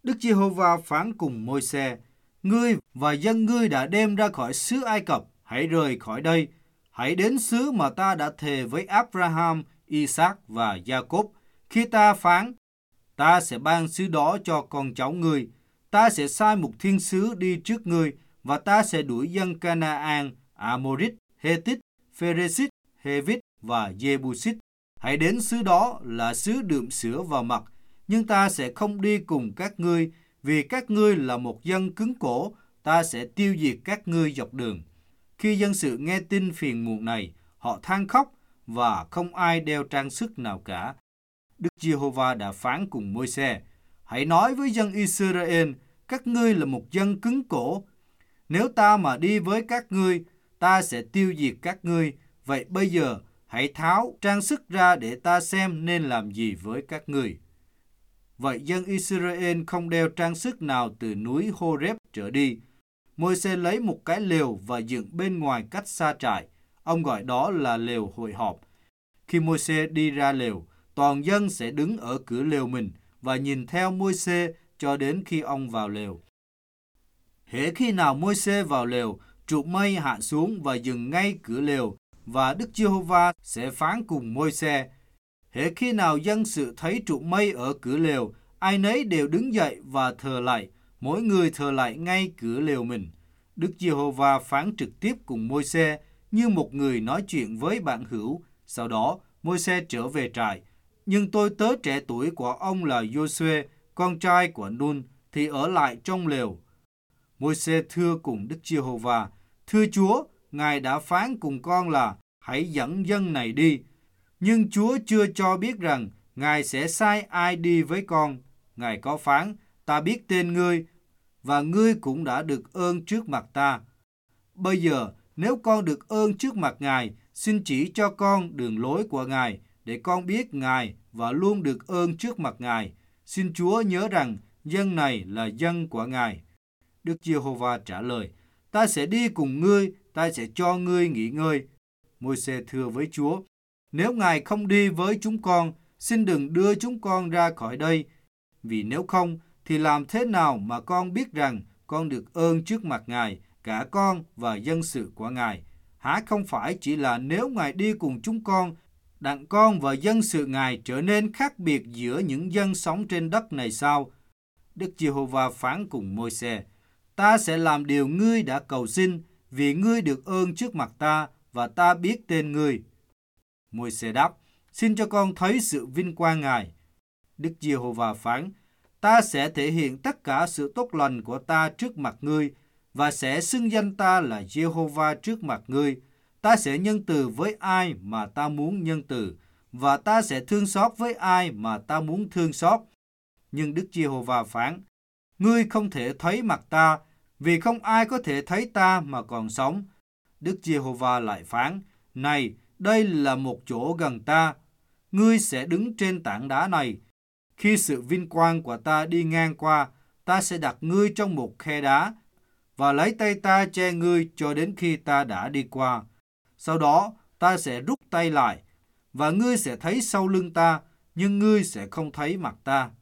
Đức Giê-hô-va phán cùng Môi-se: Ngươi và dân ngươi đã đem ra khỏi xứ Ai Cập, hãy rời khỏi đây, hãy đến xứ mà ta đã thề với Abraham, Isaac và Jacob, khi ta phán: Ta sẽ ban xứ đó cho con cháu ngươi. Ta sẽ sai một thiên sứ đi trước ngươi, và ta sẽ đuổi dân Canaan, Amorit, Hethit, Pheresit, Hevit và Jebusit. Hãy đến xứ đó là xứ đượm sữa và mật, nhưng ta sẽ không đi cùng các ngươi, vì các ngươi là một dân cứng cổ, ta sẽ tiêu diệt các ngươi dọc đường. Khi dân sự nghe tin phiền muộn này, họ than khóc và không ai đeo trang sức nào cả. Đức Giê-hô-va đã phán cùng Môi-se: Hãy nói với dân Israel, các ngươi là một dân cứng cổ. Nếu ta mà đi với các ngươi, ta sẽ tiêu diệt các ngươi. Vậy bây giờ, hãy tháo trang sức ra để ta xem nên làm gì với các ngươi. Vậy dân Israel không đeo trang sức nào từ núi Horeb trở đi. Môi-se lấy một cái lều và dựng bên ngoài cách xa trại. Ông gọi đó là lều hội họp. Khi Môi-se đi ra lều, toàn dân sẽ đứng ở cửa lều mình và nhìn theo Môi-se cho đến khi ông vào lều. Hễ khi nào Môi-se vào lều, trụ mây hạ xuống và dừng ngay cửa lều, và Đức Giê-hô-va sẽ phán cùng Môi-se. Hễ khi nào dân sự thấy trụ mây ở cửa lều, ai nấy đều đứng dậy và thờ lạy, mỗi người thờ lạy ngay cửa lều mình. Đức Giê-hô-va phán trực tiếp cùng Môi-se như một người nói chuyện với bạn hữu. Sau đó, Môi-se trở về trại. Nhưng tôi tớ trẻ tuổi của ông là Giô-suê, con trai của Nun, thì ở lại trong lều. Môi-se thưa cùng Đức Giê-hô-va: Thưa Chúa, Ngài đã phán cùng con là hãy dẫn dân này đi. Nhưng Chúa chưa cho biết rằng Ngài sẽ sai ai đi với con. Ngài có phán: Ta biết tên ngươi, và ngươi cũng đã được ơn trước mặt ta. Bây giờ, nếu con được ơn trước mặt Ngài, xin chỉ cho con đường lối của Ngài, để con biết Ngài và luôn được ơn trước mặt Ngài. Xin Chúa nhớ rằng dân này là dân của Ngài. Đức Giê-hô-va trả lời: Ta sẽ đi cùng ngươi, ta sẽ cho ngươi nghỉ ngơi. Môi-se thưa với Chúa: Nếu Ngài không đi với chúng con, xin đừng đưa chúng con ra khỏi đây. Vì nếu không, thì làm thế nào mà con biết rằng con được ơn trước mặt Ngài, cả con và dân sự của Ngài? Hả không phải chỉ là nếu Ngài đi cùng chúng con, đặng con và dân sự Ngài trở nên khác biệt giữa những dân sống trên đất này sao? Đức Giê-hô-va phán cùng Môi-se: Ta sẽ làm điều ngươi đã cầu xin, vì ngươi được ơn trước mặt ta, và ta biết tên ngươi. Môi-se đáp: Xin cho con thấy sự vinh quang Ngài. Đức Giê-hô-va phán: Ta sẽ thể hiện tất cả sự tốt lành của ta trước mặt ngươi, và sẽ xưng danh ta là Giê-hô-va trước mặt ngươi. Ta sẽ nhân từ với ai mà ta muốn nhân từ, và ta sẽ thương xót với ai mà ta muốn thương xót. Nhưng Đức Giê-hô-va phán: Ngươi không thể thấy mặt ta, vì không ai có thể thấy ta mà còn sống. Đức Giê-hô-va lại phán: Này, đây là một chỗ gần ta. Ngươi sẽ đứng trên tảng đá này. Khi sự vinh quang của ta đi ngang qua, ta sẽ đặt ngươi trong một khe đá, và lấy tay ta che ngươi cho đến khi ta đã đi qua. Sau đó, ta sẽ rút tay lại, và ngươi sẽ thấy sau lưng ta, nhưng ngươi sẽ không thấy mặt ta.